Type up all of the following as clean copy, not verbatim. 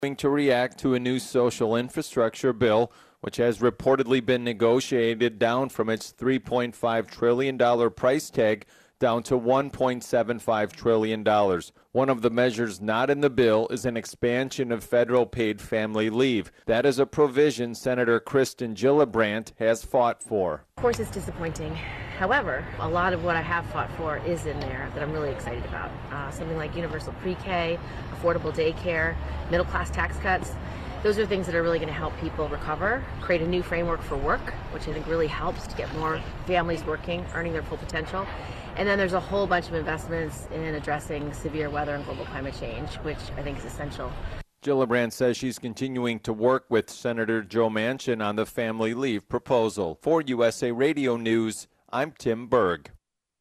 To react to a new social infrastructure bill, which has reportedly been negotiated down from its $3.5 trillion price tag down to $1.75 trillion. One of the measures not in the bill is an expansion of federal paid family leave. That is a provision Senator Kristen Gillibrand has fought for. Of course, it's disappointing. However, a lot of what I have fought for is in there that I'm really excited about. Something like universal pre-K, affordable daycare, middle-class tax cuts. Those are things that are really going to help people recover, create a new framework for work, which I think really helps to get more families working, earning their full potential. And then there's a whole bunch of investments in addressing severe weather and global climate change, which I think is essential. Gillibrand says she's continuing to work with Senator Joe Manchin on the family leave proposal. For USA Radio News, I'm Tim Berg.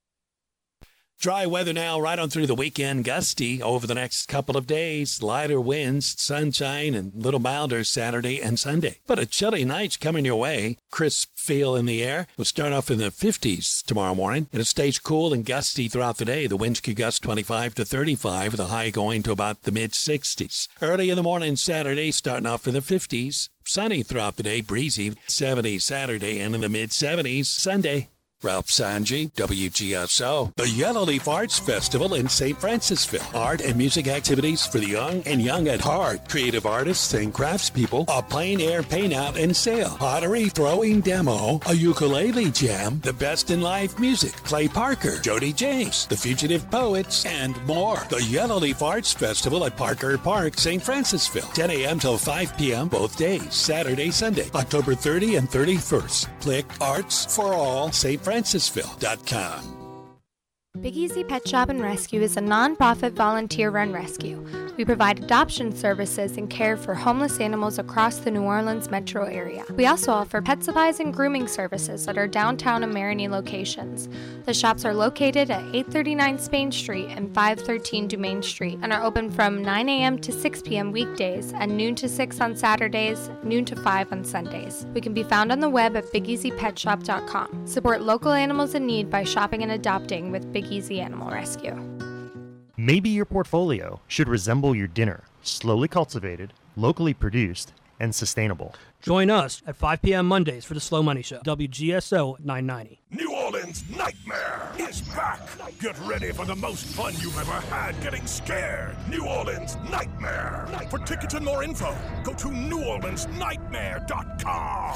Dry weather now right on through the weekend. Gusty over the next couple of days. Lighter winds, sunshine, and a little milder Saturday and Sunday. But a chilly night's coming your way. Crisp feel in the air. We'll start off in the 50s tomorrow morning. And it stays cool and gusty throughout the day. The winds could gust 25 to 35, with the high going to about the mid-60s. Early in the morning Saturday, starting off in the 50s. Sunny throughout the day, breezy. 70s Saturday and in the mid-70s Sunday. Ralph Sanji, WGSO. The Yellowleaf Arts Festival in St. Francisville. Art and music activities for the young and young at heart. Creative artists and craftspeople. A plein air paint-out and sale. Pottery throwing demo. A ukulele jam. The best in live music. Clay Parker, Jody James, The Fugitive Poets, and more. The Yellowleaf Arts Festival at Parker Park, St. Francisville. 10 a.m. till 5 p.m. both days. Saturday, Sunday. October 30 and 31st. Click Arts for All, stfrancisville.com. Big Easy Pet Shop and Rescue is a non-profit volunteer-run rescue. We provide adoption services and care for homeless animals across the New Orleans metro area. We also offer pet supplies and grooming services at our downtown and Marigny locations. The shops are located at 839 Spain Street and 513 Dumaine Street and are open from 9 a.m. to 6 p.m. weekdays and noon to 6 on Saturdays, noon to 5 on Sundays. We can be found on the web at BigEasyPetShop.com. Support local animals in need by shopping and adopting with Big Easy Animal Rescue. Maybe your portfolio should resemble your dinner, slowly cultivated, locally produced, and sustainable. Join us at 5 p.m. Mondays for the Slow Money Show, WGSO 990. New Orleans Nightmare is back. Get ready for the most fun you've ever had getting scared. New Orleans Nightmare. For tickets and more info, go to NewOrleansNightmare.com.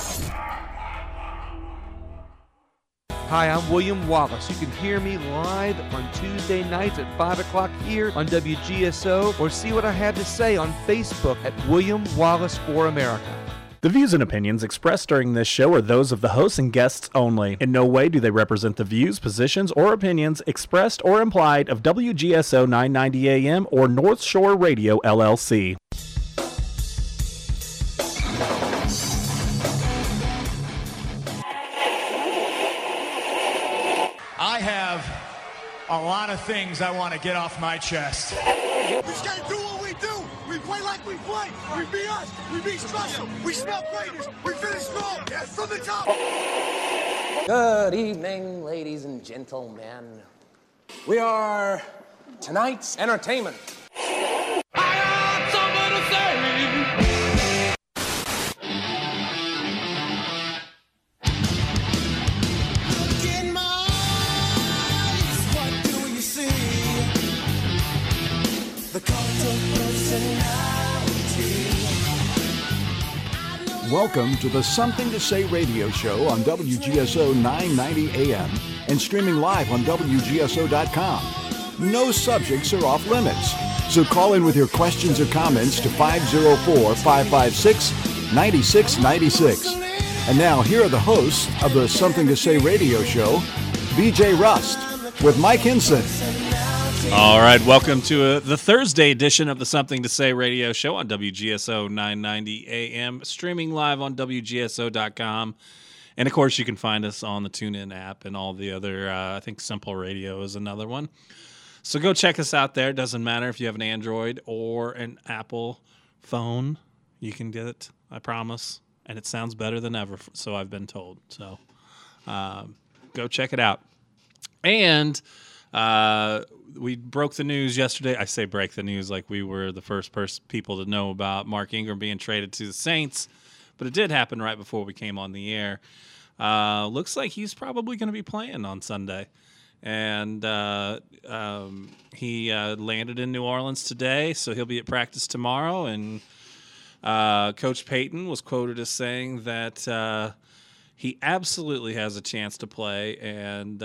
Hi, I'm William Wallace. You can hear me live on Tuesday nights at 5 o'clock here on WGSO, or see what I have to say on Facebook at William Wallace for America. The views and opinions expressed during this show are those of the hosts and guests only. In no way do they represent the views, positions, or opinions expressed or implied of WGSO 990 AM or North Shore Radio, LLC. I have a lot of things I want to get off my chest. We just gotta do what we do. We play like we play. We be us. We be special. We smell greatness. We finish strong. Yes, from the top. Good evening, ladies and gentlemen. We are tonight's entertainment. Welcome to the Something to Say radio show on WGSO 990 AM and streaming live on WGSO.com. No subjects are off limits, so call in with your questions or comments to 504-556-9696. And now, here are the hosts of the Something to Say radio show, BJ Rust with Mike Hinson. All right, welcome to the Thursday edition of the Something to Say radio show on WGSO 990 AM, streaming live on WGSO.com. And, of course, you can find us on the TuneIn app and all the other, I think Simple Radio is another one. So go check us out there. It doesn't matter if you have an Android or an Apple phone. You can get it, I promise. And it sounds better than ever, so I've been told. So go check it out. And We broke the news yesterday. I say break the news like we were the first people to know about Mark Ingram being traded to the Saints, but it did happen right before we came on the air. Looks like he's probably going to be playing on Sunday. And he landed in New Orleans today, so he'll be at practice tomorrow. And Coach Payton was quoted as saying that he absolutely has a chance to play, and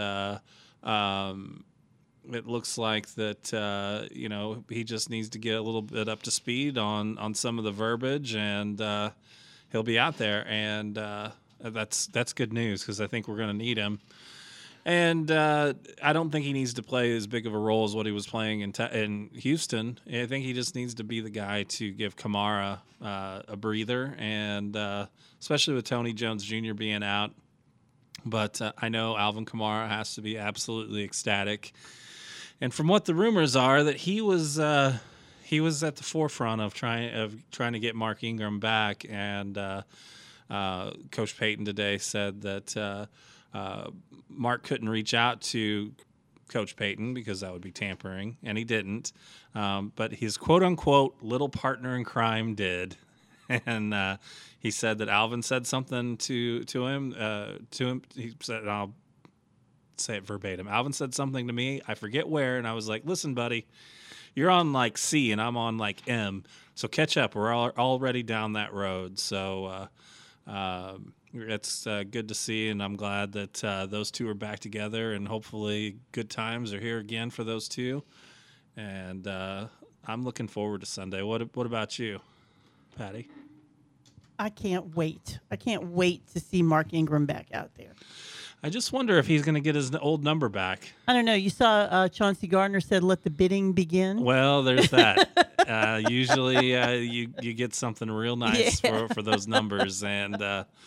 it looks like that he just needs to get a little bit up to speed on some of the verbiage, and he'll be out there. And that's good news because I think we're going to need him. And I don't think he needs to play as big of a role as what he was playing in Houston. I think he just needs to be the guy to give Kamara a breather, and especially with Tony Jones Jr. being out. But I know Alvin Kamara has to be absolutely ecstatic. And from what the rumors are, that he was at the forefront of trying to get Mark Ingram back. And Coach Payton today said that Mark couldn't reach out to Coach Payton because that would be tampering, and he didn't. But his quote-unquote little partner in crime did. And he said that Alvin said something to him. He said, and I'll say it verbatim. Alvin said something to me. I forget where, and I was like, "Listen, buddy, you're on like C, and I'm on like M. So catch up. We're already down that road." So it's good to see, and I'm glad that those two are back together, and hopefully good times are here again for those two. And I'm looking forward to Sunday. What about you, Patty? I can't wait. I can't wait to see Mark Ingram back out there. I just wonder if he's going to get his old number back. I don't know. You saw Chauncey Gardner said, "Let the bidding begin." Well, there's that. Usually you get something real nice for those numbers, and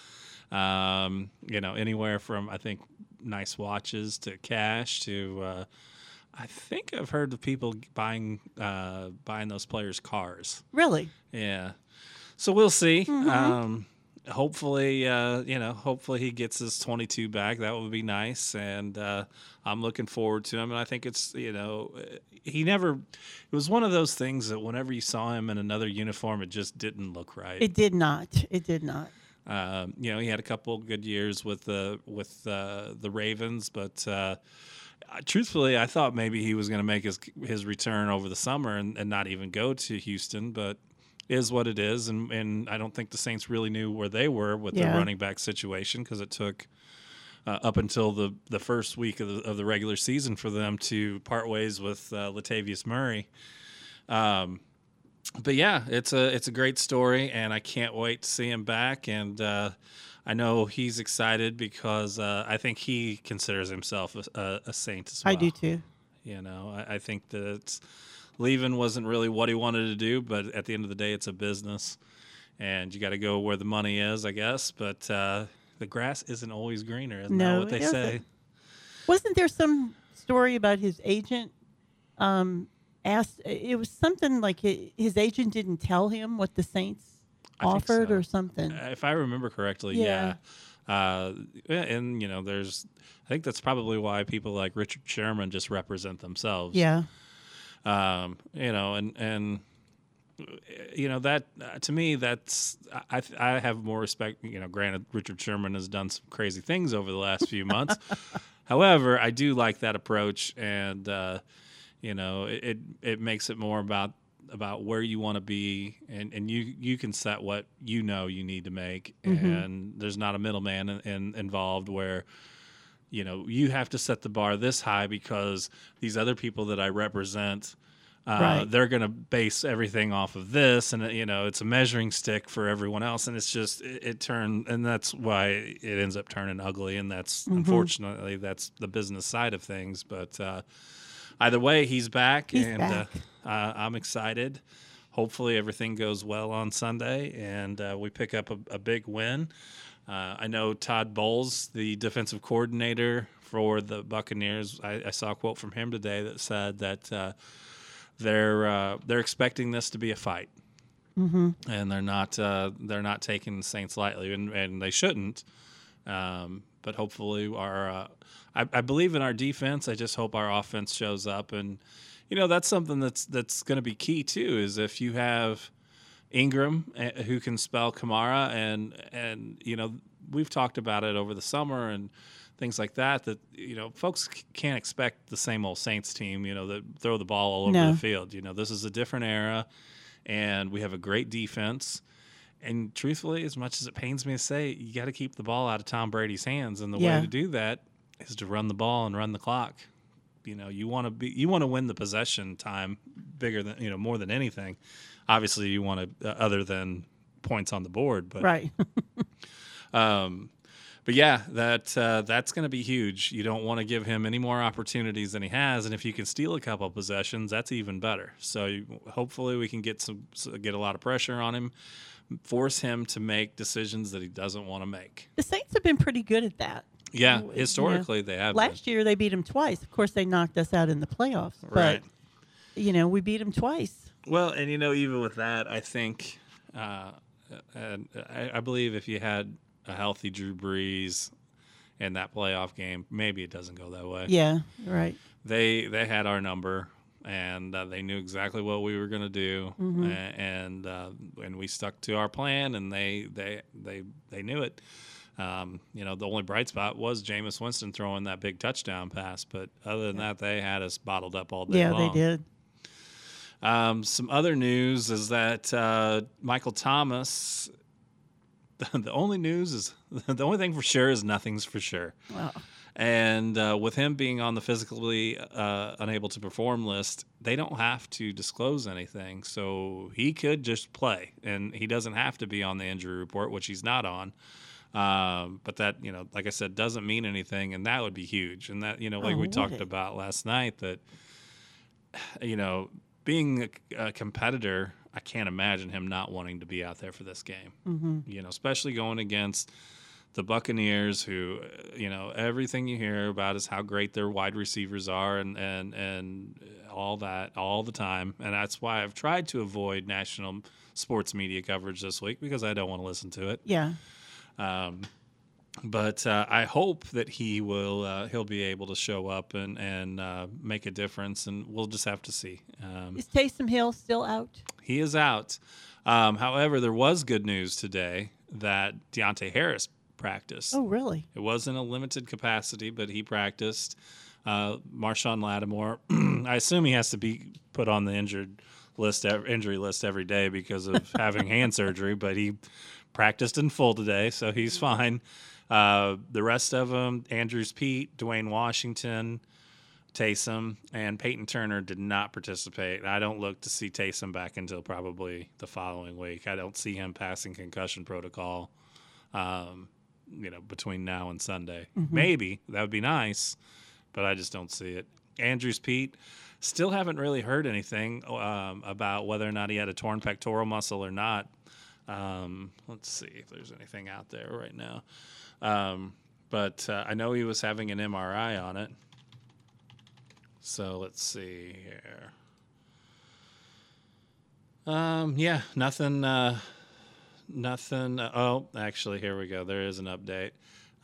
anywhere from, I think, nice watches to cash to I think I've heard of people buying those players' cars. Really? Yeah. So we'll see. Mm-hmm. Hopefully he gets his 22 back. That would be nice, and I'm looking forward to him. And I think it's, it was one of those things that whenever you saw him in another uniform, it just didn't look right. It did not. It did not. He had a couple good years with the Ravens, but truthfully, I thought maybe he was going to make his return over the summer and not even go to Houston, but is what it is, and I don't think the Saints really knew where they were with the running back situation, because it took up until the first week of the regular season for them to part ways with Latavius Murray. But yeah, it's a great story, and I can't wait to see him back. And I know he's excited because I think he considers himself a Saint as well. I do too. I think that leaving wasn't really what he wanted to do, but at the end of the day, it's a business, and you got to go where the money is, I guess. But the grass isn't always greener, isn't that what they say? Wasn't there some story about his agent asked? It was something like his agent didn't tell him what the Saints offered or something. If I remember correctly, yeah. And there's, I think that's probably why people like Richard Sherman just represent themselves. Yeah. And that to me, that's I have more respect. Granted, Richard Sherman has done some crazy things over the last few months. However, I do like that approach, and it makes it more about where you want to be, and you can set what you need to make, and there's not a middleman involved where you have to set the bar this high because these other people that I represent, they're going to base everything off of this, and it's a measuring stick for everyone else, and it's just it turned, and that's why it ends up turning ugly, and that's unfortunately that's the business side of things. But either way, he's back, and I'm excited. Hopefully everything goes well on Sunday, and we pick up a big win. I know Todd Bowles, the defensive coordinator for the Buccaneers, I saw a quote from him today that said that they're expecting this to be a fight, and they're not taking the Saints lightly, and they shouldn't. But hopefully I believe in our defense. I just hope our offense shows up. And, that's something that's going to be key too, is if you have Ingram who can spell Kamara and we've talked about it over the summer and things like that, folks can't expect the same old Saints team, that throw the ball all over the field. This is a different era, and we have a great defense. And truthfully, as much as it pains me to say, you got to keep the ball out of Tom Brady's hands, and the way to do that is to run the ball and run the clock. You want to win the possession time bigger than more than anything. Obviously, you want to other than points on the board, but right. But yeah, that's going to be huge. You don't want to give him any more opportunities than he has, and if you can steal a couple of possessions, that's even better. So hopefully we can get a lot of pressure on him, force him to make decisions that he doesn't want to make. The Saints have been pretty good at that. Yeah, historically they have. Last year they beat him twice. Of course, they knocked us out in the playoffs, right. But we beat him twice. Well, and even with that, I think, and I believe if you had a healthy Drew Brees in that playoff game, maybe it doesn't go that way. Yeah, right. They had our number, and they knew exactly what we were going to do, and we stuck to our plan, and they knew it. The only bright spot was Jameis Winston throwing that big touchdown pass, but other than that, they had us bottled up all day long. Yeah, they did. Some other news is that Michael Thomas. The only news is the only thing for sure is nothing's for sure. Wow. And with him being on the physically unable to perform list, they don't have to disclose anything. So he could just play, and he doesn't have to be on the injury report, which he's not on. But that, like I said, doesn't mean anything, and that would be huge. And that, like we talked about last night, that, being a competitor, I can't imagine him not wanting to be out there for this game. Mm-hmm. Especially going against the Buccaneers, who, everything you hear about is how great their wide receivers are and all that all the time. And that's why I've tried to avoid national sports media coverage this week, because I don't want to listen to it. Yeah. But I hope that he'll be able to show up and make a difference, and we'll just have to see. Is Taysom Hill still out? He is out. However, there was good news today that Deontay Harris practiced. Oh, really? It was in a limited capacity, but he practiced. Marshawn Lattimore, I assume he has to be put on the injury list every day because of having hand surgery, but he practiced in full today, so he's fine. The rest of them, Andrews Pete, Dwayne Washington, Taysom, and Peyton Turner did not participate. I don't look to see Taysom back until probably the following week. I don't see him passing concussion protocol, between now and Sunday. Mm-hmm. Maybe. That would be nice, but I just don't see it. Andrews Pete, still haven't really heard anything about whether or not he had a torn pectoral muscle or not. Let's see if there's anything out there right now. But I know he was having an MRI on it. So let's see here. Yeah, nothing. Oh, actually, here we go. There is an update.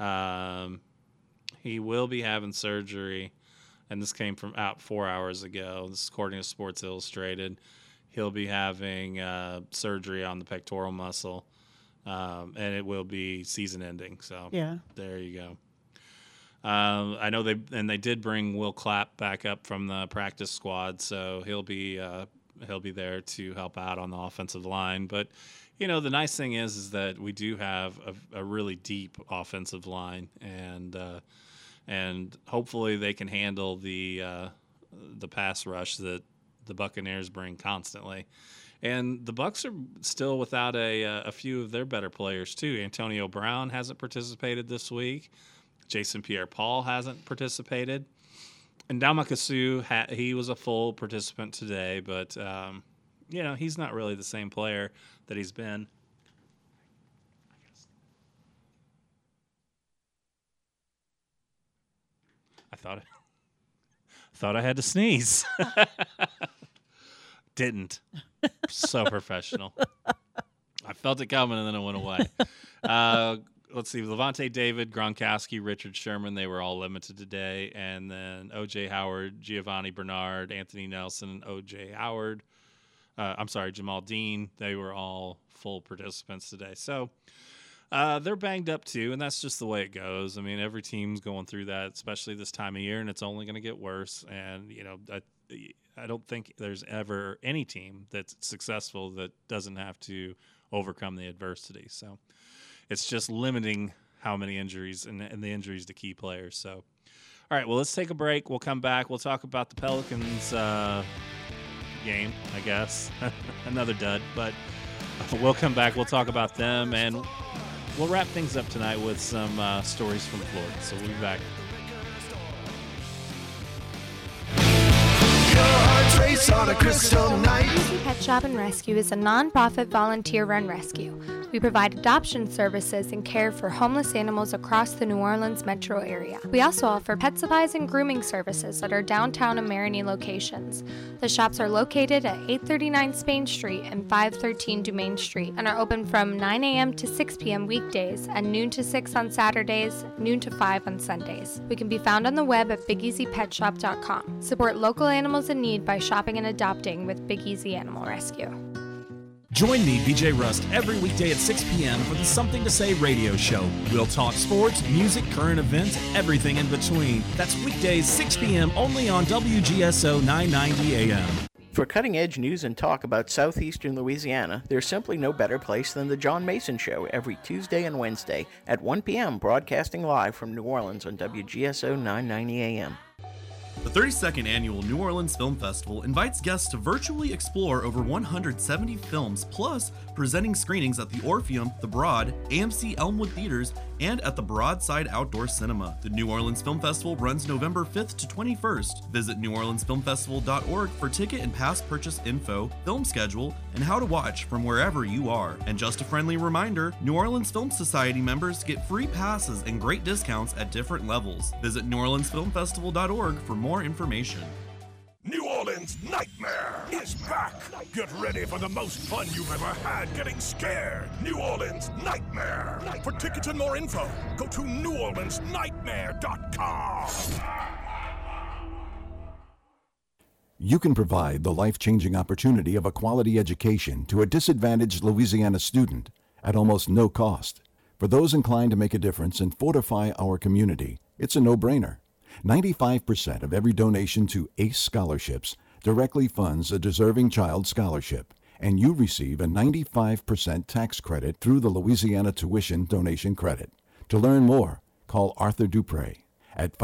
He will be having surgery, and this came from out 4 hours ago. This is according to Sports Illustrated. He'll be having surgery on the pectoral muscle, and it will be season-ending. So yeah, there you go. I know they did bring Will Clapp back up from the practice squad, so he'll be there to help out on the offensive line. But the nice thing is that we do have a really deep offensive line, and hopefully they can handle the pass rush that the Buccaneers bring constantly. And the Bucs are still without a few of their better players too. Antonio Brown hasn't participated this week. Jason Pierre-Paul hasn't participated. And Ndamukong Suh, he was a full participant today, but he's not really the same player that he's been. I thought I had to sneeze. Didn't. So professional. I felt it coming and then it went away. let's see, Levante David, Gronkowski, Richard Sherman, they were all limited today. And then O.J. Howard, Giovanni Bernard, Anthony Nelson, O.J. Howard. Jamal Dean. They were all full participants today. So they're banged up too, and that's just the way it goes. I mean, every team's going through that, especially this time of year, and it's only going to get worse. And, I don't think there's ever any team that's successful that doesn't have to overcome the adversity. So it's just limiting how many injuries and the injuries to key players. So, all right, well, let's take a break. We'll come back. We'll talk about the Pelicans game, I guess. Another dud, but we'll come back. We'll talk about them, and we'll wrap things up tonight with some stories from Florida. So we'll be back. On a crystal night. Easy Pet Shop and Rescue is a non-profit volunteer-run rescue. We provide adoption services and care for homeless animals across the New Orleans metro area. We also offer pet supplies and grooming services at our downtown and Marigny locations. The shops are located at 839 Spain Street and 513 Dumaine Street and are open from 9 a.m. to 6 p.m. weekdays and noon to 6 on Saturdays, noon to 5 on Sundays. We can be found on the web at BigEasyPetShop.com. Support local animals in need by shopping and adopting with Big Easy Animal Rescue. Join me, BJ Rust, every weekday at 6 p.m. for the Something to Say radio show. We'll talk sports, music, current events, everything in between. That's weekdays 6 p.m. only on WGSO 990 AM. For cutting-edge news and talk about southeastern Louisiana, there's simply no better place than the John Mason Show every Tuesday and Wednesday at 1 p.m. broadcasting live from New Orleans on WGSO 990 AM. The 32nd Annual New Orleans Film Festival invites guests to virtually explore over 170 films, plus presenting screenings at the Orpheum, the Broad, AMC Elmwood Theaters, and at the Broadside Outdoor Cinema. The New Orleans Film Festival runs November 5th to 21st. Visit neworleansfilmfestival.org for ticket and pass purchase info, film schedule, and how to watch from wherever you are. And just a friendly reminder, New Orleans Film Society members get free passes and great discounts at different levels. Visit neworleansfilmfestival.org for more information. New Orleans Nightmare is back. Get ready for the most fun you've ever had getting scared. New Orleans Nightmare. For tickets and more info, go to neworleansnightmare.com. You can provide the life-changing opportunity of a quality education to a disadvantaged Louisiana student at almost no cost. For those inclined to make a difference and fortify our community, it's a no-brainer. 95% of every donation to ACE scholarships directly funds a deserving child scholarship, and you receive a 95% tax credit through the Louisiana Tuition Donation Credit. To learn more, call Arthur Dupre at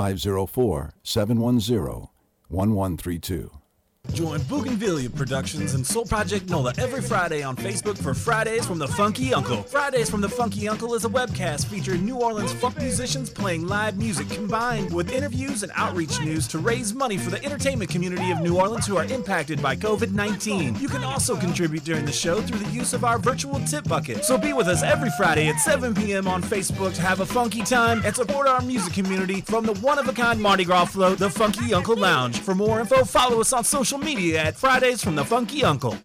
504-710-1132. Join Bougainvillea Productions and Soul Project NOLA every Friday on Facebook for Fridays from the Funky Uncle. Fridays from the Funky Uncle is a webcast featuring New Orleans folk musicians playing live music combined with interviews and outreach news to raise money for the entertainment community of New Orleans who are impacted by COVID-19. You can also contribute during the show through the use of our virtual tip bucket. So be with us every Friday at 7 p.m. on Facebook to have a funky time and support our music community from the one-of-a-kind Mardi Gras float, the Funky Uncle Lounge. For more info, follow us on social media at Fridays from the Funky Uncle.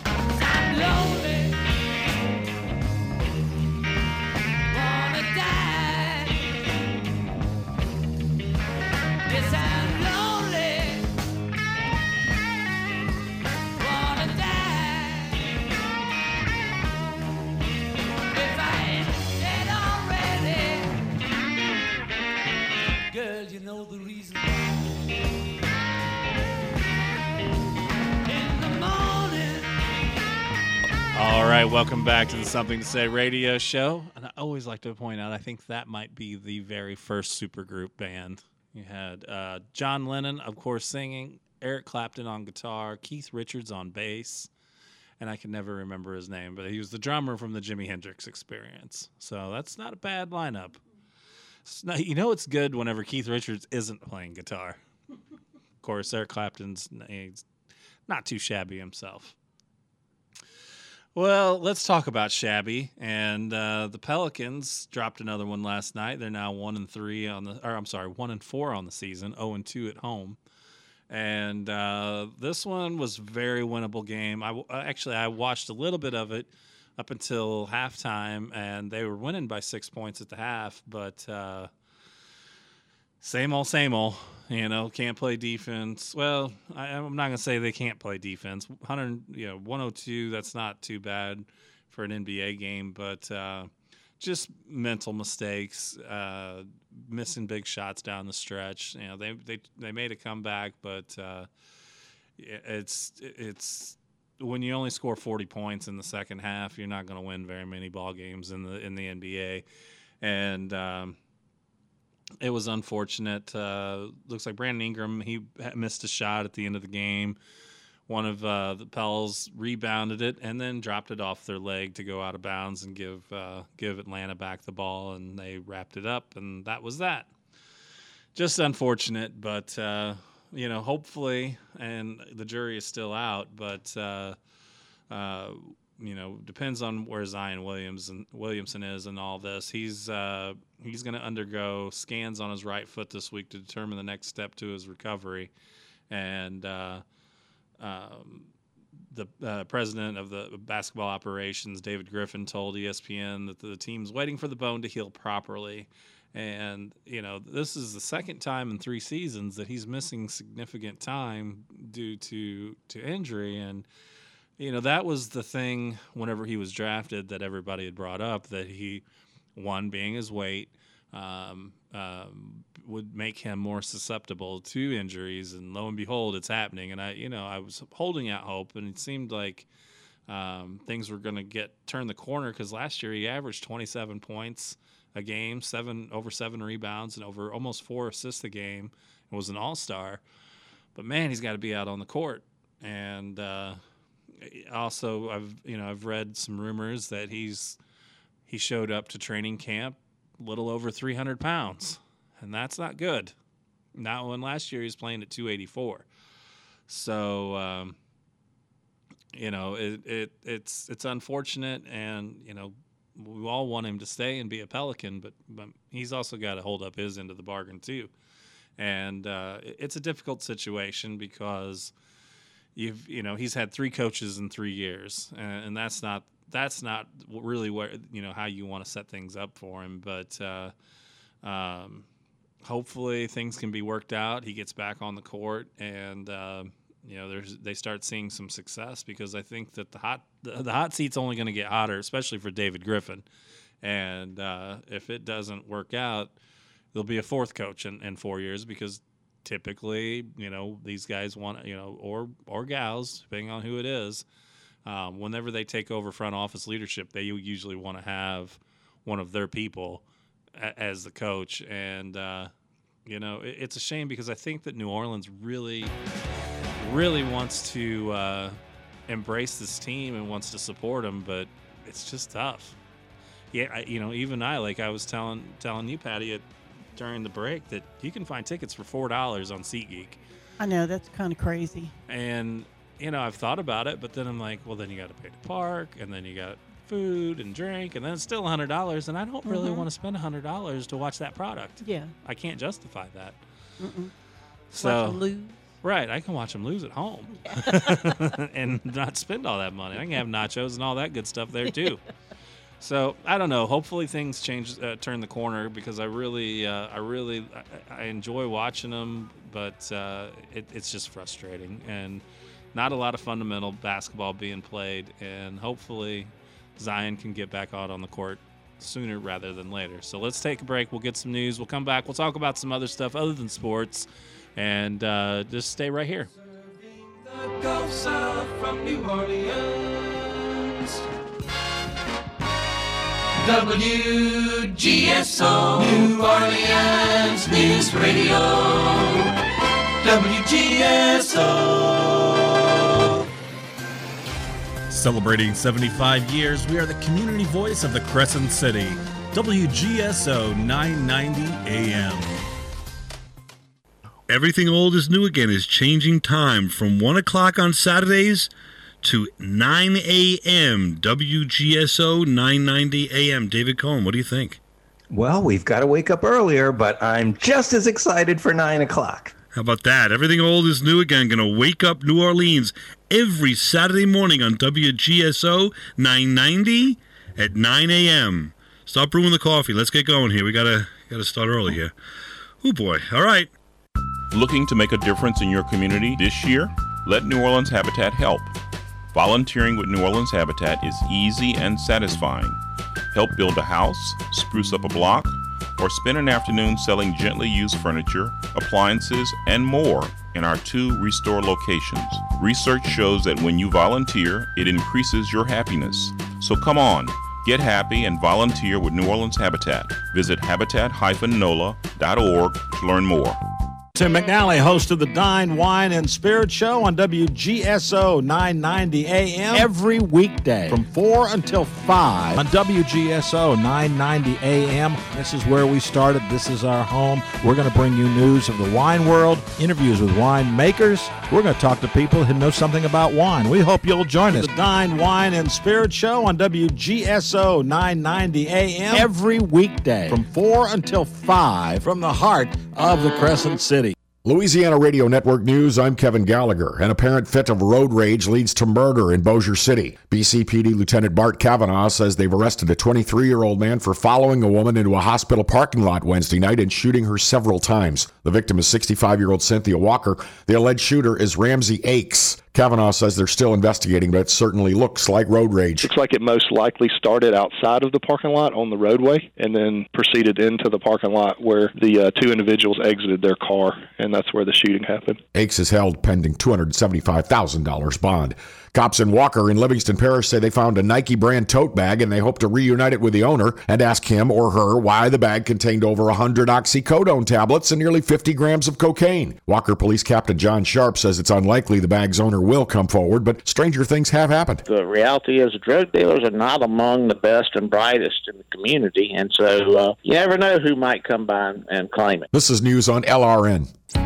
Girl, you know the reason. All right, welcome back to the Something to Say radio show. And I always like to point out, I think that might be the very first supergroup band. You had John Lennon, of course, singing, Eric Clapton on guitar, Keith Richards on bass, and I can never remember his name, but he was the drummer from the Jimi Hendrix Experience. So that's not a bad lineup. It's good whenever Keith Richards isn't playing guitar. Of course, Eric Clapton's not too shabby himself. Well, let's talk about shabby. And the Pelicans dropped another one last night. They're now 1-4 on the season, 0-2 at home. And this one was a very winnable game. I watched a little bit of it up until halftime, and they were winning by 6 points at the half. But same old, can't play defense. Well, I'm not going to say they can't play defense. 102, that's not too bad for an NBA game, but just mental mistakes, missing big shots down the stretch. They made a comeback, but it's when you only score 40 points in the second half, you're not going to win very many ball games in the NBA. And it was unfortunate. Looks like Brandon Ingram, he missed a shot at the end of the game. One of the Pels rebounded it and then dropped it off their leg to go out of bounds and give Atlanta back the ball, and they wrapped it up, and that was that. Just unfortunate, but hopefully, and the jury is still out, but depends on where Zion Williamson is in all this. He's going to undergo scans on his right foot this week to determine the next step to his recovery, and the president of the basketball operations, David Griffin, told ESPN that the team's waiting for the bone to heal properly. And, this is the second time in 3 seasons that he's missing significant time due to injury. And, that was the thing whenever he was drafted that everybody had brought up, that he, one, being his weight, would make him more susceptible to injuries. And lo and behold, it's happening. And I was holding out hope, and it seemed like things were going to turn the corner, because last year he averaged 27 points a game, over 7 rebounds, and over almost 4 assists a game, and was an all-star. But man, he's got to be out on the court. And also, I've read some rumors that he showed up to training camp a little over 300 pounds, and that's not good. Not when last year he was playing at 284. So it's unfortunate, and we all want him to stay and be a Pelican, but he's also got to hold up his end of the bargain too. And it's a difficult situation, because he's had 3 coaches in 3 years, and that's not really where how you want to set things up for him. But hopefully things can be worked out. He gets back on the court, and they start seeing some success, because I think that the hot seat's only going to get hotter, especially for David Griffin. And if it doesn't work out, there'll be a 4th coach in 4 years, because typically, these guys want, or gals, depending on who it is, whenever they take over front office leadership, they usually want to have one of their people as the coach. And, it's a shame, because I think that New Orleans really wants to embrace this team and wants to support them, but it's just tough. Yeah, even I was telling you, Patty, during the break, that you can find tickets for $4 on SeatGeek. I know, that's kind of crazy. And I've thought about it, but then I'm like, well, then you got to pay to park, and then you got food and drink, and then it's still $100, and I don't really want to spend $100 to watch that product. Yeah, I can't justify that. So watch them lose. Right, I can watch them lose at home and not spend all that money. I can have nachos and all that good stuff there too. So I don't know. Hopefully things turn the corner, because I really enjoy watching them, but it's just frustrating, and not a lot of fundamental basketball being played. And hopefully Zion can get back out on the court sooner rather than later. So let's take a break. We'll get some news. We'll come back. We'll talk about some other stuff other than sports, and just stay right here. The Gulf South from New Orleans. WGSO New Orleans News Radio. WGSO. Celebrating 75 years, we are the community voice of the Crescent City. WGSO 990 AM. Everything Old is New Again is changing time from 1 o'clock on Saturdays to 9 a.m. WGSO 990 AM. David Cohen, what do you think? Well, we've got to wake up earlier, but I'm just as excited for 9 o'clock. How about that? Everything old is new again. Going to wake up New Orleans every Saturday morning on WGSO 990 at 9 a.m. Stop brewing the coffee. Let's get going here. We gotta start early here. Oh boy. All right. Looking to make a difference in your community this year? Let New Orleans Habitat help. Volunteering with New Orleans Habitat is easy and satisfying. Help build a house, spruce up a block, or spend an afternoon selling gently used furniture, appliances, and more in our 2 Restore locations. Research shows that when you volunteer, it increases your happiness. So come on, get happy and volunteer with New Orleans Habitat. Visit habitat-nola.org to learn more. Tim McNally, host of the Dine, Wine, and Spirit Show on WGSO 990 AM. Every weekday from 4 until 5 on WGSO 990 AM. This is where we started. This is our home. We're going to bring you news of the wine world, interviews with wine makers. We're going to talk to people who know something about wine. We hope you'll join us. The Dine, Wine, and Spirit Show on WGSO 990 AM. Every weekday from 4 until 5 from the heart of the Crescent City. Louisiana Radio Network News, I'm Kevin Gallagher. An apparent fit of road rage leads to murder in Bossier City. BCPD Lieutenant Bart Kavanaugh says they've arrested a 23-year-old man for following a woman into a hospital parking lot Wednesday night and shooting her several times. The victim is 65-year-old Cynthia Walker. The alleged shooter is Ramsey Akes. Kavanaugh says they're still investigating, but it certainly looks like road rage. Looks like it most likely started outside of the parking lot on the roadway and then proceeded into the parking lot where the 2 individuals exited their car, and that's where the shooting happened. Akes is held pending $275,000 bond. Cops in Walker in Livingston Parish say they found a Nike brand tote bag and they hope to reunite it with the owner and ask him or her why the bag contained over 100 oxycodone tablets and nearly 50 grams of cocaine. Walker Police Captain John Sharp says it's unlikely the bag's owner will come forward, but stranger things have happened. The reality is drug dealers are not among the best and brightest in the community, and so you never know who might come by and claim it. This is news on LRN.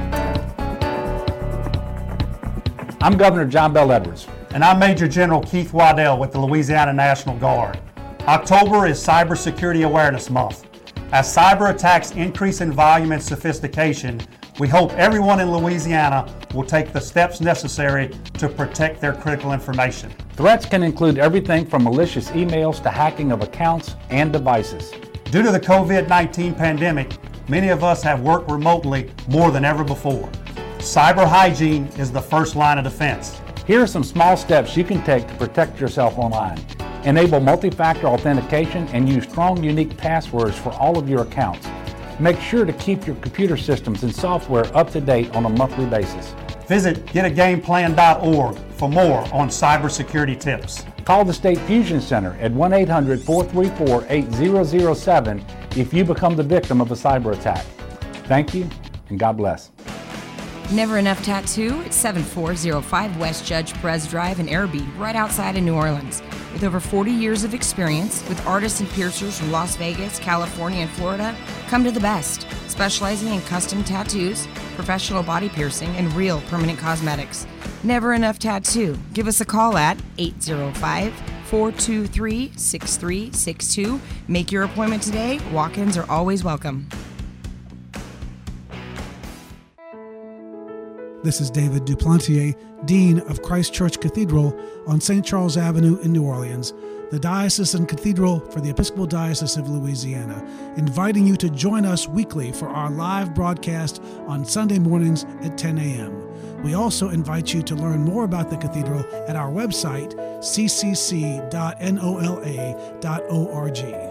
I'm Governor John Bell Edwards. And I'm Major General Keith Waddell with the Louisiana National Guard. October is Cybersecurity Awareness Month. As cyber attacks increase in volume and sophistication, we hope everyone in Louisiana will take the steps necessary to protect their critical information. Threats can include everything from malicious emails to hacking of accounts and devices. Due to the COVID-19 pandemic, many of us have worked remotely more than ever before. Cyber hygiene is the first line of defense. Here are some small steps you can take to protect yourself online. Enable multi-factor authentication and use strong, unique passwords for all of your accounts. Make sure to keep your computer systems and software up to date on a monthly basis. Visit getagameplan.org for more on cybersecurity tips. Call the State Fusion Center at 1-800-434-8007 if you become the victim of a cyber attack. Thank you, and God bless. Never Enough Tattoo at 7405 West Judge Perez Drive in Arabi, right outside of New Orleans. With over 40 years of experience with artists and piercers from Las Vegas, California, and Florida, come to the best, specializing in custom tattoos, professional body piercing, and real permanent cosmetics. Never Enough Tattoo. Give us a call at 805-423-6362. Make your appointment today. Walk-ins are always welcome. This is David Duplantier, Dean of Christ Church Cathedral on St. Charles Avenue in New Orleans, the diocesan cathedral for the Episcopal Diocese of Louisiana, inviting you to join us weekly for our live broadcast on Sunday mornings at 10 a.m. We also invite you to learn more about the cathedral at our website, ccc.nola.org.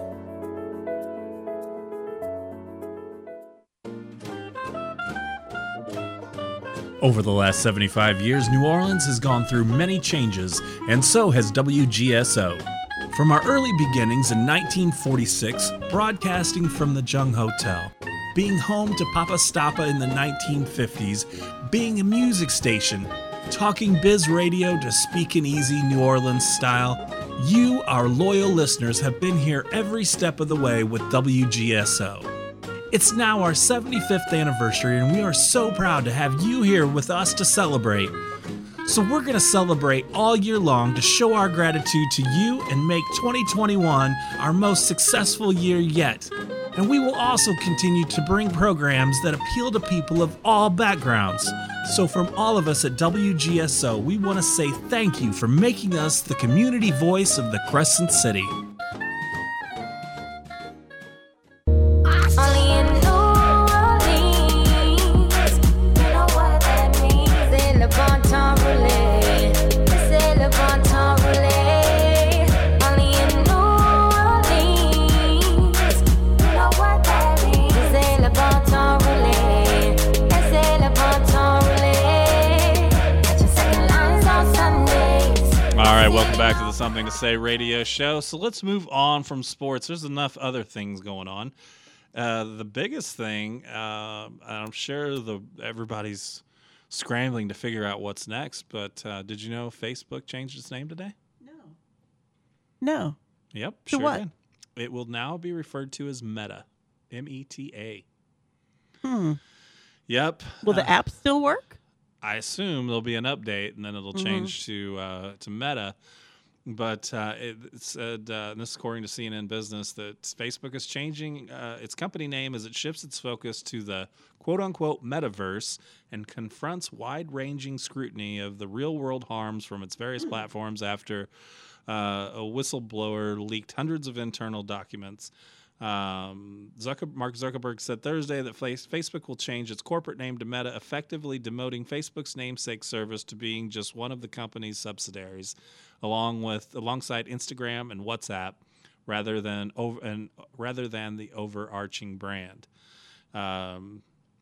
Over the last 75 years, New Orleans has gone through many changes, and so has WGSO. From our early beginnings in 1946, broadcasting from the Jung Hotel, being home to Papa Stappa in the 1950s, being a music station, talking biz radio to speaking easy New Orleans style, you, our loyal listeners, have been here every step of the way with WGSO. It's now our 75th anniversary, and we are so proud to have you here with us to celebrate. So we're going to celebrate all year long to show our gratitude to you and make 2021 our most successful year yet. And we will also continue to bring programs that appeal to people of all backgrounds. So from all of us at WGSO, we want to say thank you for making us the community voice of the Crescent City. Welcome back to the Something to Say radio show. So let's move on from sports. There's enough other things going on. The biggest thing, I'm sure everybody's scrambling to figure out what's next, but did you know Facebook changed its name today? No. Yep. To sure what? Did. It will now be referred to as Meta. META. Yep. Will the app still work? I assume there'll be an update, and then it'll change to Meta. But it said, and this is according to CNN Business, that Facebook is changing its company name as it shifts its focus to the quote-unquote metaverse and confronts wide-ranging scrutiny of the real-world harms from its various platforms after a whistleblower leaked hundreds of internal documents. Mark Zuckerberg said Thursday that Facebook will change its corporate name to Meta, effectively demoting Facebook's namesake service to being just one of the company's subsidiaries, alongside Instagram and WhatsApp, rather than the overarching brand. And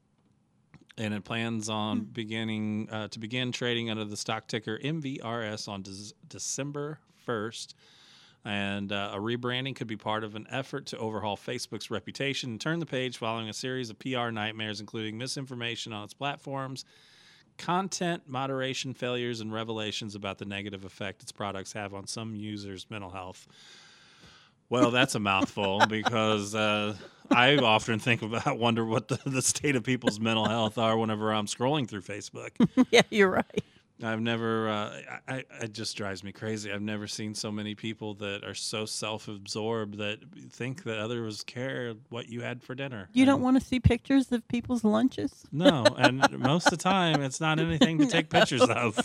it plans on begin trading under the stock ticker MVRS on December 1st. And a rebranding could be part of an effort to overhaul Facebook's reputation and turn the page following a series of PR nightmares, including misinformation on its platforms, content moderation failures, and revelations about the negative effect its products have on some users' mental health. Well, that's a mouthful because I often wonder what the state of people's mental health are whenever I'm scrolling through Facebook. Yeah, you're right. I've never, it just drives me crazy. I've never seen so many people that are so self-absorbed that think that others care what you had for dinner. You don't want to see pictures of people's lunches? No, and most of the time it's not anything to take pictures of.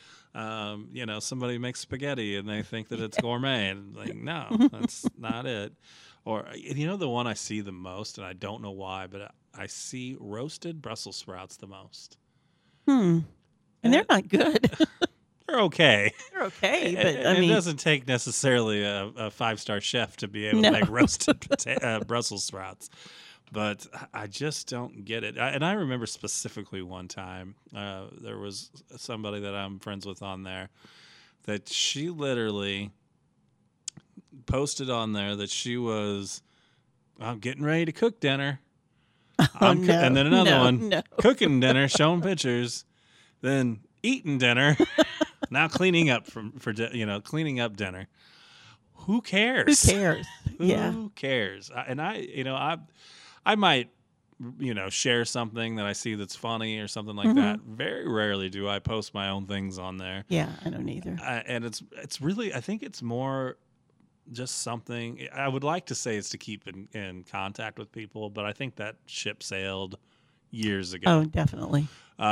Somebody makes spaghetti and they think that it's gourmet. And like, no, that's not it. Or, the one I see the most, and I don't know why, but I see roasted Brussels sprouts the most. And they're not good. They're okay. They're okay, but it doesn't take necessarily a 5-star chef to be able to make roasted Brussels sprouts. But I just don't get it. And I remember specifically one time there was somebody that I'm friends with on there that she literally posted on there that she was, I'm getting ready to cook dinner. And then another one, cooking dinner, showing pictures. Then eating dinner, now cleaning up cleaning up dinner. Who cares? Who cares? Who cares? I might, share something that I see that's funny or something like that. Very rarely do I post my own things on there. Yeah, I don't either. And it's really, I think it's more just something. I would like to say it's to keep in contact with people, but I think that ship sailed years ago. Oh, definitely.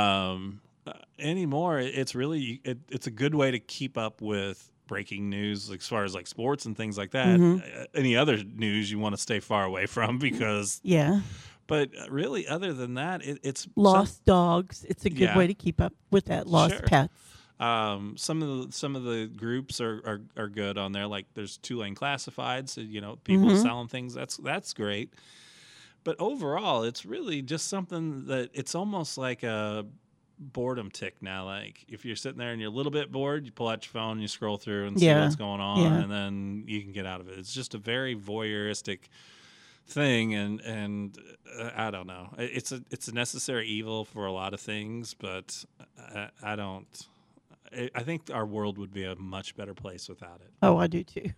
Anymore, it's really it's a good way to keep up with breaking news, as far as like sports and things like that. Any other news you want to stay far away from because But really, other than that, it's lost dogs. It's a good way to keep up with that. Lost pets. Some of the groups are good on there. Like there's Two-Lane Classifieds, people selling things. That's great. But overall, it's really just something that it's almost like a boredom tick now. Like if you're sitting there and you're a little bit bored, you pull out your phone and you scroll through and see what's going on, and then you can get out of it. It's just a very voyeuristic thing, and I don't know. It's a necessary evil for a lot of things, but I don't. I think our world would be a much better place without it. Oh, I do too.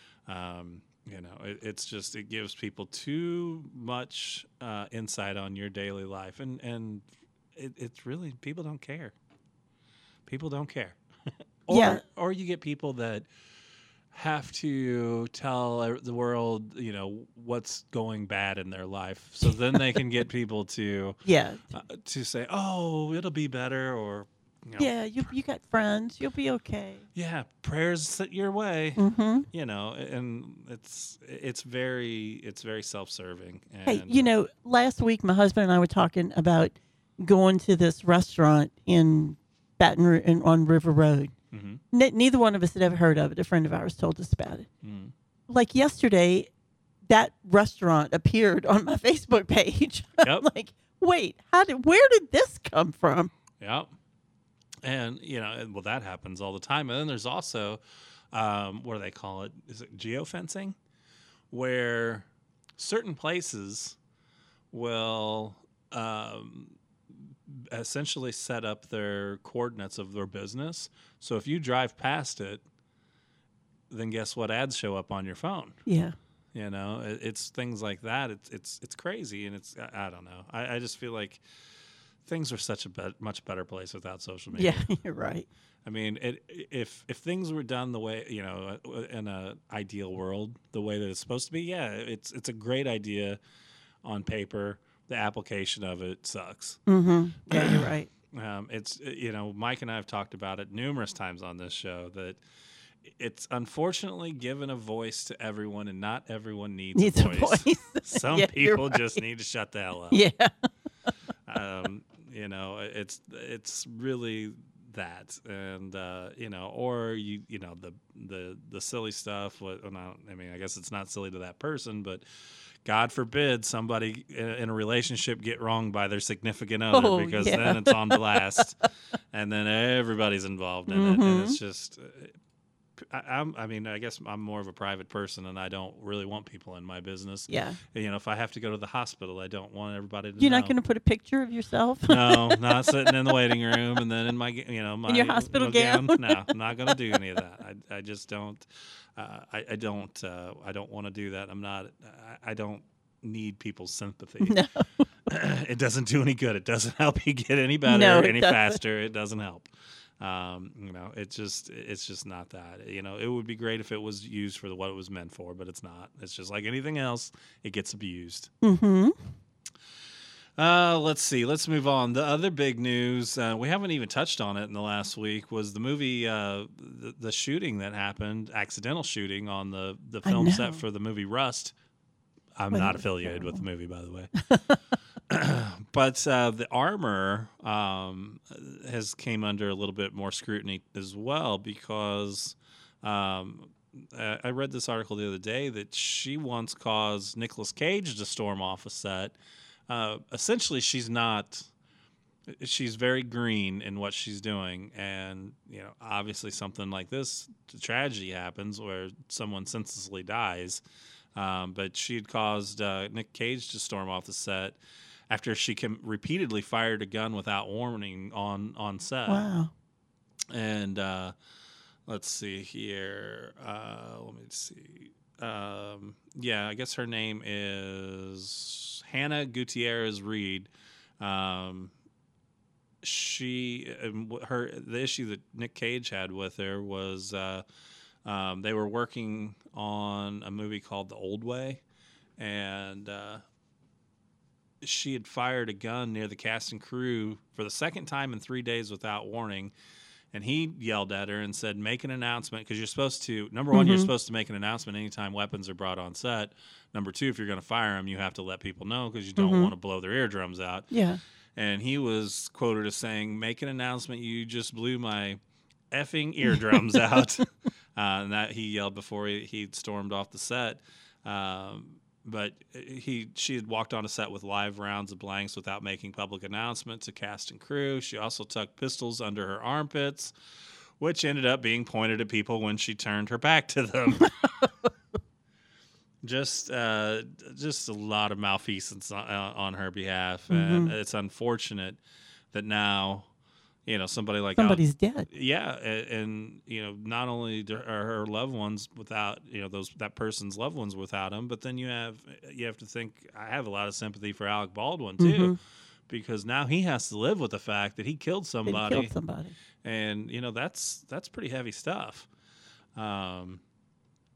It's just, it gives people too much insight on your daily life, and it's really, people don't care. People don't care. Or you get people that have to tell the world, what's going bad in their life, so then they can get people to to say, "Oh, it'll be better," or yeah, you got friends, you'll be okay. Yeah, prayers set your way. Mm-hmm. And it's very self-serving. And, Hey, last week my husband and I were talking about going to this restaurant in Baton Rouge on River Road. Mhm. Neither one of us had ever heard of it. A friend of ours told us about it. Mm. Like yesterday, that restaurant appeared on my Facebook page. Yep. Like, wait, where did this come from? Yeah. And, well, that happens all the time. And then there's also, what do they call it? Is it geofencing? Where certain places will essentially set up their coordinates of their business. So if you drive past it, then guess what ads show up on your phone? Yeah. It's things like that. It's crazy. And I don't know. I just feel like things are such a much better place without social media. Yeah, you're right. I mean, if things were done the way, in an ideal world, the way that it's supposed to be, yeah, it's a great idea on paper. The application of it sucks. Mm-hmm. Yeah, you're right. It's Mike and I have talked about it numerous times on this show that it's unfortunately given a voice to everyone, and not everyone needs a voice. Some people just need to shut the hell up. Yeah. It's really that, and or the silly stuff. I guess it's not silly to that person, but God forbid somebody in a relationship get wronged by their significant other, because then it's on blast, and then everybody's involved in it, and it's just. I guess I'm more of a private person, and I don't really want people in my business. Yeah. If I have to go to the hospital, I don't want everybody to know. You're not going to put a picture of yourself? No, not sitting in the waiting room and then in my in your hospital gown. No, I'm not going to do any of that. I just don't. I don't want to do that. I don't need people's sympathy. No. It doesn't do any good. It doesn't help you get any better, any faster. It doesn't help. It's just not that. It would be great if it was used for what it was meant for, but it's not. It's just like anything else; it gets abused. Mm-hmm. Let's see. Let's move on. The other big news we haven't even touched on it in the last week was the movie, the shooting that happened, accidental shooting on the film set for the movie Rust. I'm not affiliated with the movie, by the way. But the armor has came under a little bit more scrutiny as well, because I read this article the other day that she once caused Nicolas Cage to storm off a set. Essentially, she's very green in what she's doing, and obviously something like this, tragedy happens where someone senselessly dies. But she had caused Nick Cage to storm off the set after she repeatedly fired a gun without warning on set. Wow. And let's see here. Let me see. I guess her name is Hannah Gutierrez Reed. The issue that Nick Cage had with her was they were working on a movie called The Old Way, and she had fired a gun near the cast and crew for the second time in 3 days without warning. And he yelled at her and said, make an announcement, because you're supposed to, number one, you're supposed to make an announcement anytime weapons are brought on set. Number two, if you're going to fire them, you have to let people know, because you don't want to blow their eardrums out. Yeah. And he was quoted as saying, make an announcement, you just blew my effing eardrums out. And that he yelled before he stormed off the set. But she had walked on a set with live rounds of blanks without making public announcement to cast and crew. She also tucked pistols under her armpits, which ended up being pointed at people when she turned her back to them. Just a lot of malfeasance on her behalf, and it's unfortunate that now, somebody like somebody's dead. Yeah, and not only are her loved ones without, that person's loved ones without him, but then you have to think. I have a lot of sympathy for Alec Baldwin too, because now he has to live with the fact that he killed somebody. And and that's pretty heavy stuff.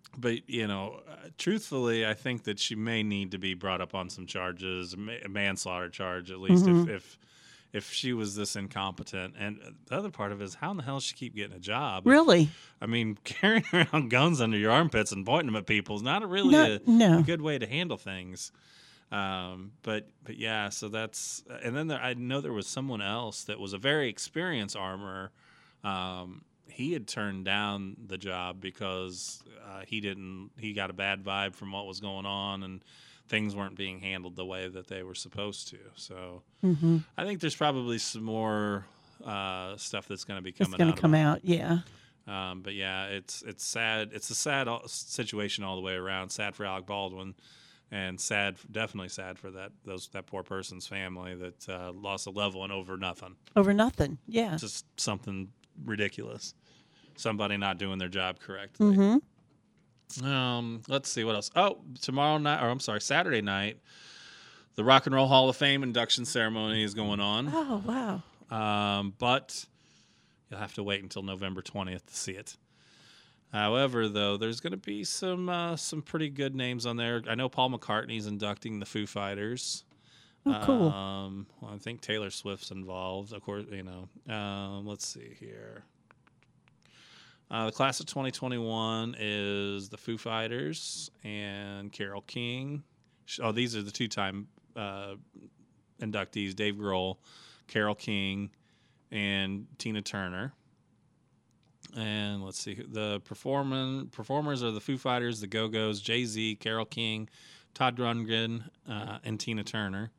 But, truthfully, I think that she may need to be brought up on some charges, a manslaughter charge at least, if she was this incompetent. And the other part of it is, how in the hell does she keep getting a job? Really? I mean, carrying around guns under your armpits and pointing them at people is not really a good way to handle things. But yeah, so that's, and then I know there was someone else that was a very experienced armorer. He had turned down the job because he got a bad vibe from what was going on, and things weren't being handled the way that they were supposed to. So I think there's probably some more stuff that's going to be coming out. It's going to come out, yeah. But yeah, it's sad. It's a sad situation all the way around. Sad for Alec Baldwin, and definitely sad for that poor person's family that lost a loved one over nothing. Over nothing, yeah. Just something ridiculous. Somebody not doing their job correctly. Let's see what else. Oh, Saturday night, the Rock and Roll Hall of Fame induction ceremony is going on. Oh, wow. But you'll have to wait until November 20th to see it. However, though, there's going to be some pretty good names on there. I know Paul McCartney's inducting the Foo Fighters. Oh, cool. Well, I think Taylor Swift's involved, of course. Let's see here. The class of 2021 is the Foo Fighters and Carole King. Oh, these are the two-time inductees: Dave Grohl, Carole King, and Tina Turner. And let's see, the performers are the Foo Fighters, the Go-Go's, Jay-Z, Carole King, Todd Rundgren, and Tina Turner.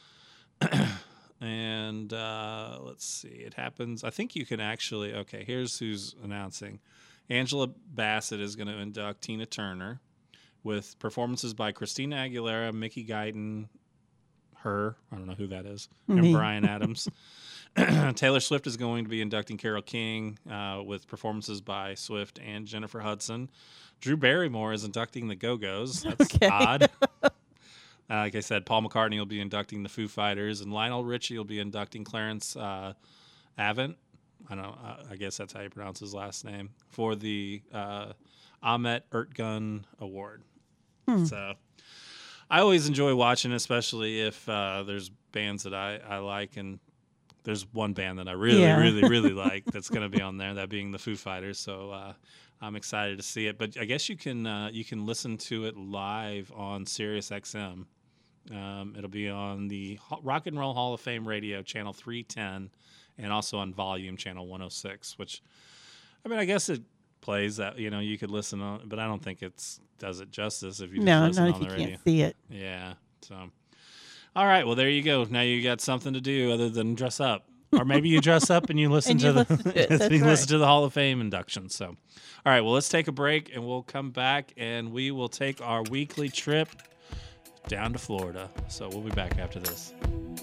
And let's see, it happens. I think you can actually, okay, here's who's announcing. Angela Bassett is going to induct Tina Turner with performances by Christina Aguilera, Mickey Guyton, I don't know who that is, and Bryan Adams. Taylor Swift is going to be inducting Carole King with performances by Swift and Jennifer Hudson. Drew Barrymore is inducting the Go-Go's. That's odd. Like I said, Paul McCartney will be inducting the Foo Fighters, and Lionel Richie will be inducting Clarence Avant. I guess that's how you pronounce his last name, for the Ahmet Ertegun Award. So I always enjoy watching, especially if there's bands that I like, and there's one band that I really like that's going to be on there, that being the Foo Fighters. So I'm excited to see it. But I guess you can listen to it live on Sirius XM. It'll be on the Rock and Roll Hall of Fame radio, channel 310, and also on Volume, channel 106, which, I guess it plays that, you could listen on, but I don't think it does it justice if you just listen on the radio. No, if you can't see it. Yeah, so. All right, well, there you go. Now you got something to do other than dress up. Or maybe you dress up and you listen listen to the Hall of Fame induction. So, all right, well, let's take a break, and we'll come back, and we will take our weekly trip down to Florida. So we'll be back after this.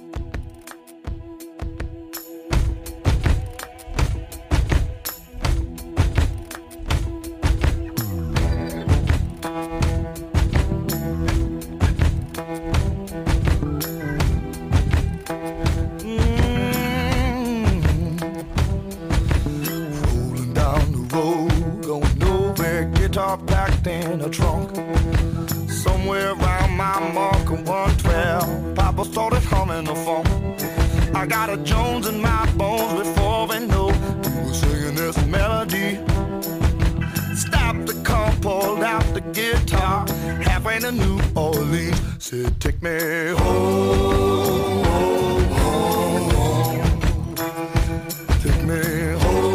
Packed in a trunk somewhere around my mark of 112. Papa started humming the phone. I got a Jones in my bones before we know we were singing this melody. Stopped the car, pulled out the guitar, halfway to New Orleans. Said, take me home, home, home. Take me home.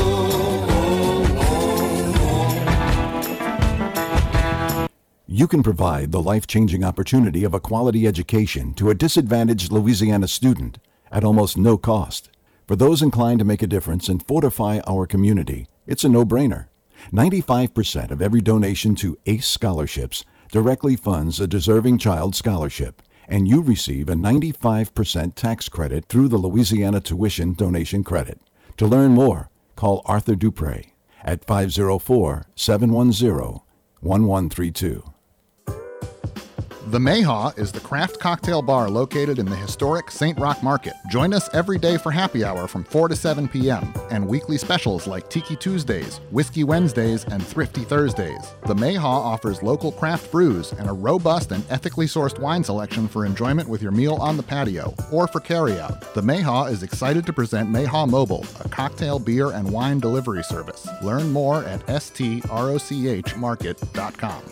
You can provide the life-changing opportunity of a quality education to a disadvantaged Louisiana student at almost no cost. For those inclined to make a difference and fortify our community, it's a no-brainer. 95% of every donation to ACE scholarships directly funds a deserving child scholarship, and you receive a 95% tax credit through the Louisiana Tuition Donation Credit. To learn more, call Arthur Dupre at 504-710-1132. The Mayhaw is the craft cocktail bar located in the historic St. Roch Market. Join us every day for happy hour from 4 to 7 p.m. and weekly specials like Tiki Tuesdays, Whiskey Wednesdays, and Thrifty Thursdays. The Mayhaw offers local craft brews and a robust and ethically sourced wine selection for enjoyment with your meal on the patio or for carryout. The Mayhaw is excited to present Mayhaw Mobile, a cocktail, beer, and wine delivery service. Learn more at strochmarket.com.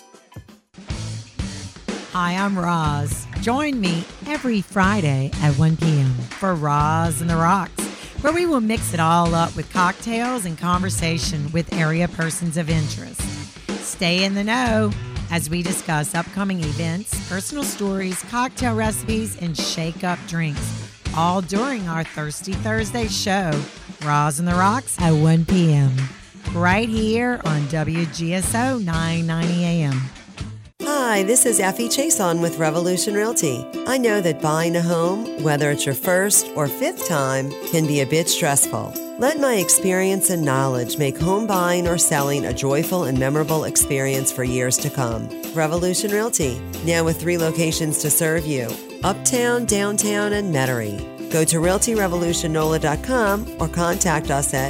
Hi, I'm Roz. Join me every Friday at 1 p.m. for Roz and the Rocks, where we will mix it all up with cocktails and conversation with area persons of interest. Stay in the know as we discuss upcoming events, personal stories, cocktail recipes, and shake-up drinks, all during our Thirsty Thursday show, Roz and the Rocks at 1 p.m. right here on WGSO 990 AM. Hi, this is Effie Chason with Revolution Realty. I know that buying a home, whether it's your first or fifth time, can be a bit stressful. Let my experience and knowledge make home buying or selling a joyful and memorable experience for years to come. Revolution Realty, now with 3 locations to serve you: Uptown, Downtown, and Metairie. Go to RealtyRevolutionNola.com or contact us at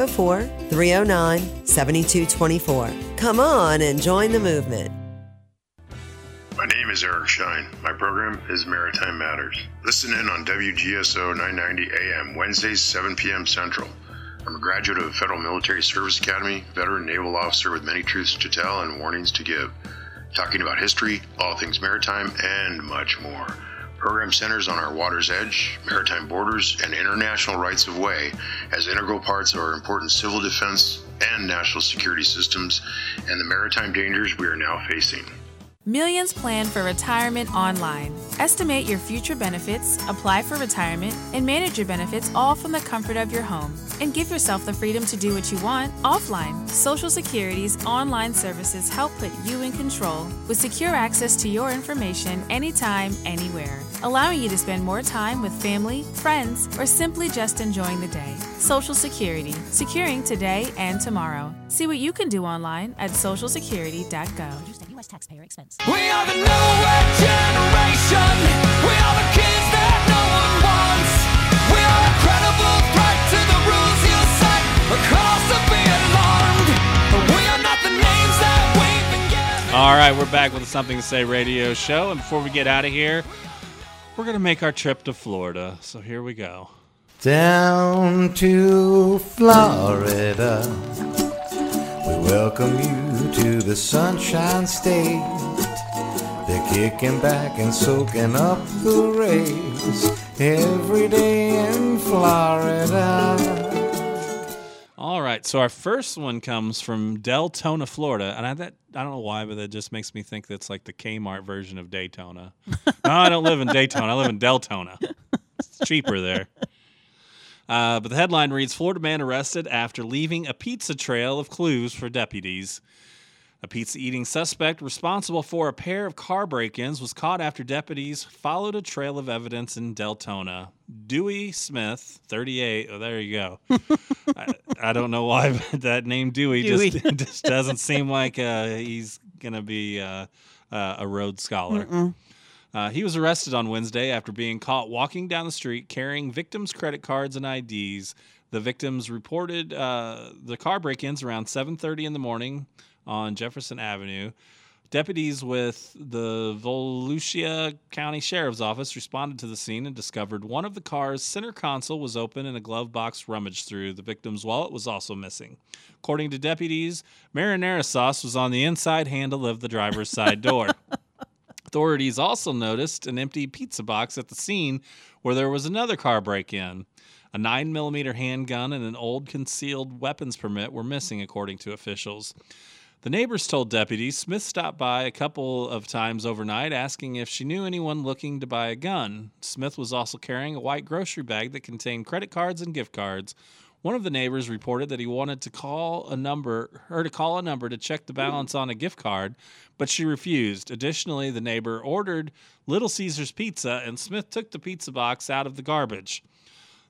504-309-7224. Come on and join the movement. My name is Eric Schein. My program is Maritime Matters. Listen in on WGSO 990 AM, Wednesdays, 7 p.m. Central. I'm a graduate of the Federal Military Service Academy, veteran naval officer with many truths to tell and warnings to give. Talking about history, all things maritime, and much more. Program centers on our water's edge, maritime borders, and international rights of way as integral parts of our important civil defense and national security systems and the maritime dangers we are now facing. Millions plan for retirement online. Estimate your future benefits, apply for retirement, and manage your benefits all from the comfort of your home. And give yourself the freedom to do what you want offline. Social Security's online services help put you in control with secure access to your information anytime, anywhere, allowing you to spend more time with family, friends, or simply just enjoying the day. Social Security, securing today and tomorrow. See what you can do online at socialsecurity.gov. U.S. taxpayer expense. We are the nowhere generation. We are the kids that no one wants. We are a credible threat to the rules you set. A cause to be alarmed. We are not the names that we've been given. All right, we're back with the Something to Say radio show. And before we get out of here, we're going to make our trip to Florida. So here we go. Down to Florida. We welcome you to the Sunshine State. They're kicking back and soaking up the rays every day in Florida. All right, so our first one comes from Deltona, Florida, and I don't know why, but that just makes me think that's like the Kmart version of Daytona. No, I don't live in Daytona. I live in Deltona. It's cheaper there. But the headline reads, Florida man arrested after leaving a pizza trail of clues for deputies. A pizza-eating suspect responsible for a pair of car break-ins was caught after deputies followed a trail of evidence in Deltona. Dewey Smith, 38. Oh, there you go. I don't know why, but that name Dewey. Just doesn't seem like he's going to be a Rhodes Scholar. He was arrested on Wednesday after being caught walking down the street carrying victims' credit cards and IDs. The victims reported the car break-ins around 7:30 in the morning on Jefferson Avenue. Deputies with the Volusia County Sheriff's Office responded to the scene and discovered one of the car's center console was open and a glove box rummaged through. The victim's wallet was also missing. According to deputies, marinara sauce was on the inside handle of the driver's side door. Authorities also noticed an empty pizza box at the scene where there was another car break-in. A 9mm handgun and an old concealed weapons permit were missing, according to officials. The neighbors told deputies Smith stopped by a couple of times overnight asking if she knew anyone looking to buy a gun. Smith was also carrying a white grocery bag that contained credit cards and gift cards. One of the neighbors reported that he wanted to call a number to check the balance on a gift card, but she refused. Additionally, the neighbor ordered Little Caesars pizza, and Smith took the pizza box out of the garbage.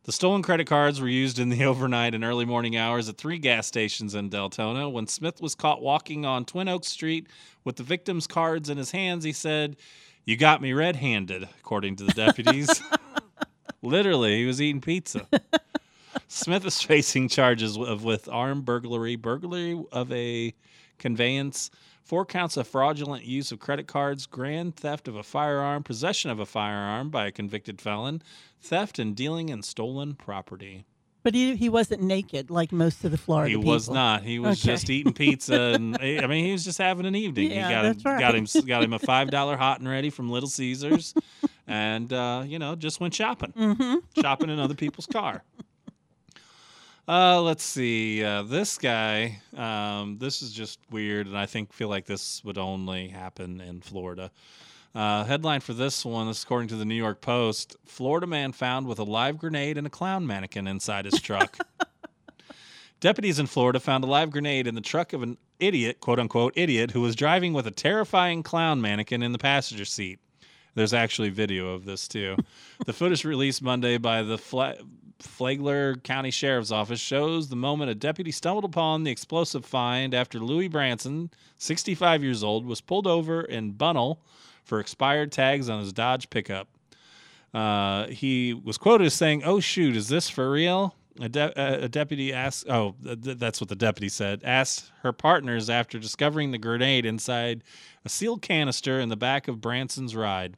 The stolen credit cards were used in the overnight and early morning hours at 3 gas stations in Deltona. When Smith was caught walking on Twin Oaks Street with the victim's cards in his hands, he said, "You got me red-handed," according to the deputies. Literally, he was eating pizza. Smith is facing charges with armed burglary, burglary of a conveyance, 4 counts of fraudulent use of credit cards, grand theft of a firearm, possession of a firearm by a convicted felon, theft and dealing in stolen property. But he wasn't naked like most of the Florida people. He was not. He was just eating pizza, and I mean, he was just having an evening. Yeah, He that's right. got him a $5 hot and ready from Little Caesars, and just went shopping, shopping in other people's car. Let's see. This guy. This is just weird, and I feel like this would only happen in Florida. Headline for this one is according to the New York Post: Florida man found with a live grenade and a clown mannequin inside his truck. Deputies in Florida found a live grenade in the truck of an idiot, quote unquote idiot, who was driving with a terrifying clown mannequin in the passenger seat. There's actually video of this too. The footage released Monday by the Flagler County Sheriff's Office shows the moment a deputy stumbled upon the explosive find after Louis Branson, 65 years old, was pulled over in Bunnell for expired tags on his Dodge pickup. He was quoted as saying, "Oh, shoot, is this for real?" A deputy asked, that's what the deputy said, asked her partners after discovering the grenade inside a sealed canister in the back of Branson's ride.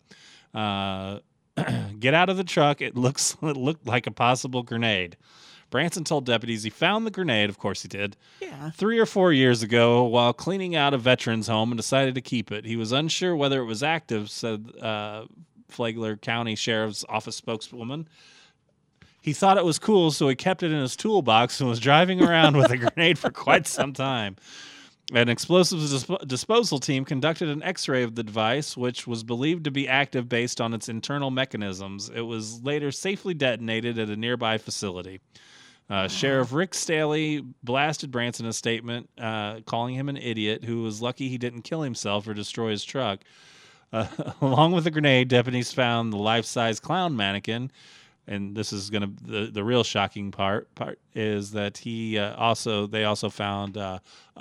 Get out of the truck. It looked like a possible grenade. Branson told deputies he found the grenade, of course he did, 3 or 4 years ago while cleaning out a veteran's home and decided to keep it. He was unsure whether it was active, said Flagler County Sheriff's Office spokeswoman. He thought it was cool, so he kept it in his toolbox and was driving around with a grenade for quite some time. An explosives disposal team conducted an X-ray of the device, which was believed to be active based on its internal mechanisms. It was later safely detonated at a nearby facility. Sheriff Rick Staley blasted Branson in a statement, calling him an idiot who was lucky he didn't kill himself or destroy his truck. Along with the grenade, deputies found the life-size clown mannequin. And this is going to the real shocking part is that they also found a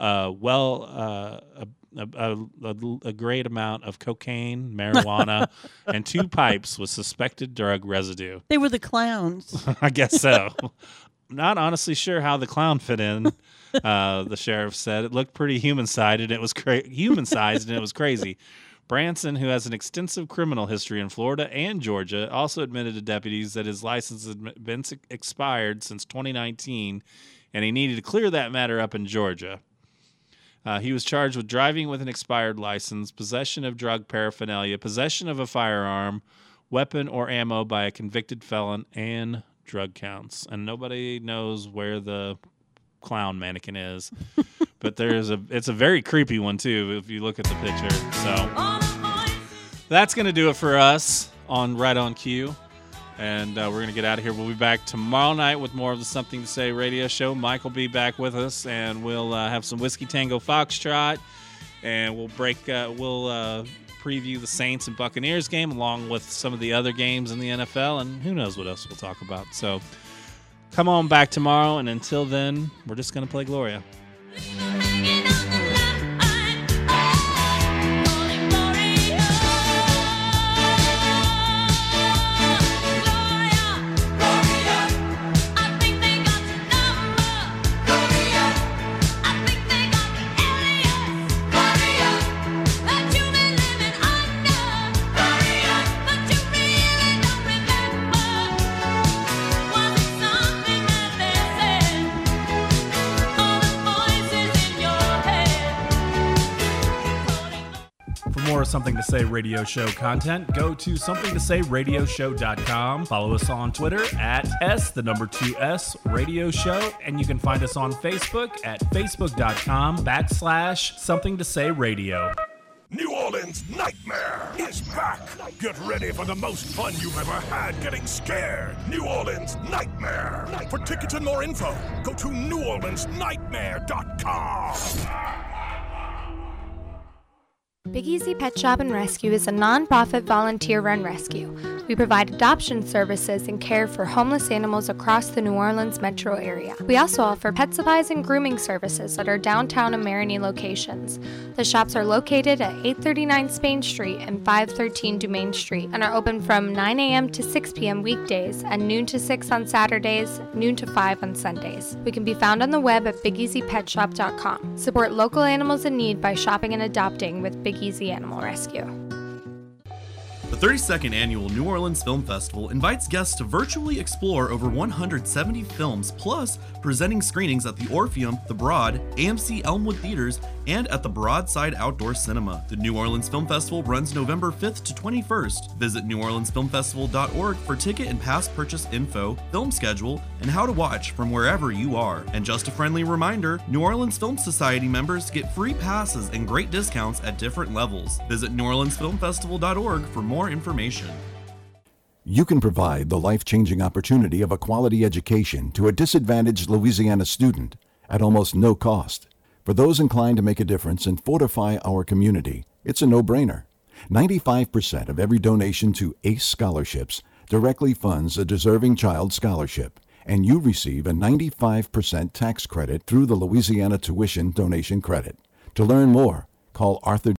great amount of cocaine, marijuana, and 2 pipes with suspected drug residue. They were the clowns. I guess so. Not honestly sure how the clown fit in. The sheriff said it looked pretty human-sized and it was crazy. Branson, who has an extensive criminal history in Florida and Georgia, also admitted to deputies that his license had been expired since 2019, and he needed to clear that matter up in Georgia. He was charged with driving with an expired license, possession of drug paraphernalia, possession of a firearm, weapon, or ammo by a convicted felon, and drug counts. And nobody knows where the clown mannequin is. But it's a very creepy one too if you look at the picture. So that's going to do it for us on Right On Cue. And we're going to get out of here. We'll be back tomorrow night with more of the Something to Say radio show. Mike will be back with us, and we'll have some Whiskey Tango Foxtrot, and we'll preview the Saints and Buccaneers game along with some of the other games in the NFL, and who knows what else we'll talk about. So come on back tomorrow, and until then, we're just going to play Gloria. Something to Say radio show content, go to somethingtosayradioshow.com. Follow us on Twitter at S2S radio show, and you can find us on Facebook at facebook.com/Something to Say Radio. New Orleans Nightmare is back. Get ready for the most fun you've ever had getting scared. New Orleans Nightmare. For tickets and more info, go to NewOrleansNightmare.com. Big Easy Pet Shop and Rescue is a non-profit volunteer-run rescue. We provide adoption services and care for homeless animals across the New Orleans metro area. We also offer pet supplies and grooming services at our downtown and Marigny locations. The shops are located at 839 Spain Street and 513 Dumaine Street and are open from 9 a.m. to 6 p.m. weekdays and noon to 6 on Saturdays, noon to 5 on Sundays. We can be found on the web at BigEasyPetShop.com. Support local animals in need by shopping and adopting with Big Easy Animal Rescue. The 32nd Annual New Orleans Film Festival invites guests to virtually explore over 170 films, plus presenting screenings at the Orpheum, the Broad, AMC Elmwood Theaters, and at the Broadside Outdoor Cinema. The New Orleans Film Festival runs November 5th to 21st. Visit NewOrleansFilmFestival.org for ticket and pass purchase info, film schedule, and how to watch from wherever you are. And just a friendly reminder, New Orleans Film Society members get free passes and great discounts at different levels. Visit NewOrleansFilmFestival.org for more information. You can provide the life-changing opportunity of a quality education to a disadvantaged Louisiana student at almost no cost. For those inclined to make a difference and fortify our community, it's a no-brainer. 95% of every donation to ACE scholarships directly funds a deserving child scholarship, and you receive a 95% tax credit through the Louisiana Tuition Donation Credit. To learn more, call Arthur